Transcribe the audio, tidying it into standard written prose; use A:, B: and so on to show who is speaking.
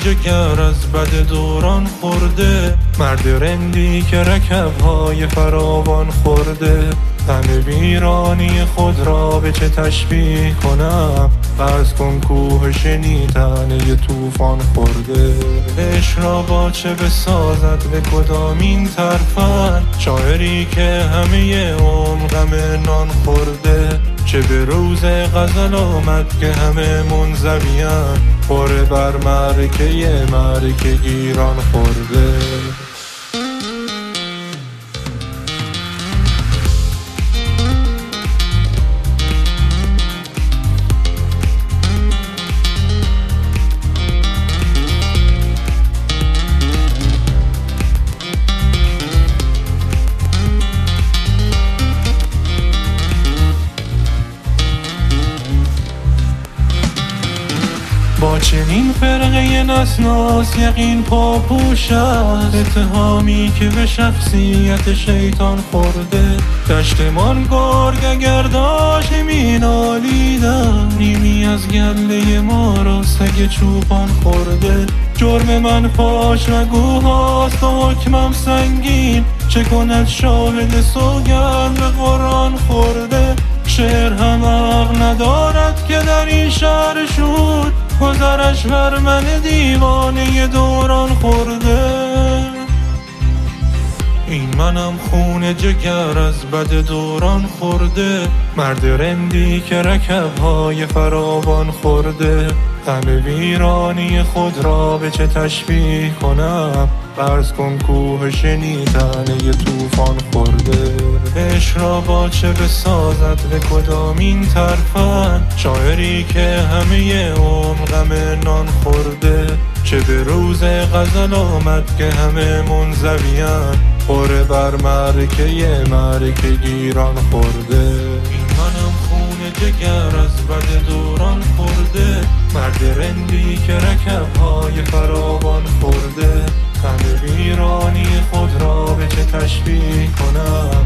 A: جگر از بد دوران خورده، مرد رندی که رکب‌های فراوان خورده. تن ویرانی خود را به چه تشبیه کنم؟ فرض کن کوه شنیدن یه طوفان خورده. عشق را با چه بسازد به کدامین طرفن؟ شاعری که همه عمر غم نان خورده. چه به روز غزل آمد که همه منزویان، خوره بر معرکه گیران خورده. با چنین فرقه نسناس یقین پاپوش است، اتهامی که به شخصیت شیطان خورده. دشتمان گرگ اگر داشت مینالیدم، نیمی از گله ما را سگ چوپان خورده. جرم من فاش مگوهاست و حکمم سنگین، چه کند شاهد سوگند به قرآن خورده. شعر هم حق ندارد که در این شهر شد، گذرش بر من دیوانه دوران خورده. این منم خون جگر از بد دوران خورده، مرد رندی که رکب‌های فراوان خورده. غم ویرانی خود را به چه تشبیه کنم؟ فرض کن کوه شنیدن یه طوفان خورده. عشق را با چه بسازد به کدامین طرفن؟ شاعری که همه عمر غم نان خورده. چه به روز غزل آمد که همه منزویان، خوره بر معرکه گیران خورده. این منم خون جگر از بد دوران خورده، مرد رندی که رکب‌های فراوان خورده. غم ویرانی خود را به چه تشبیه کنم؟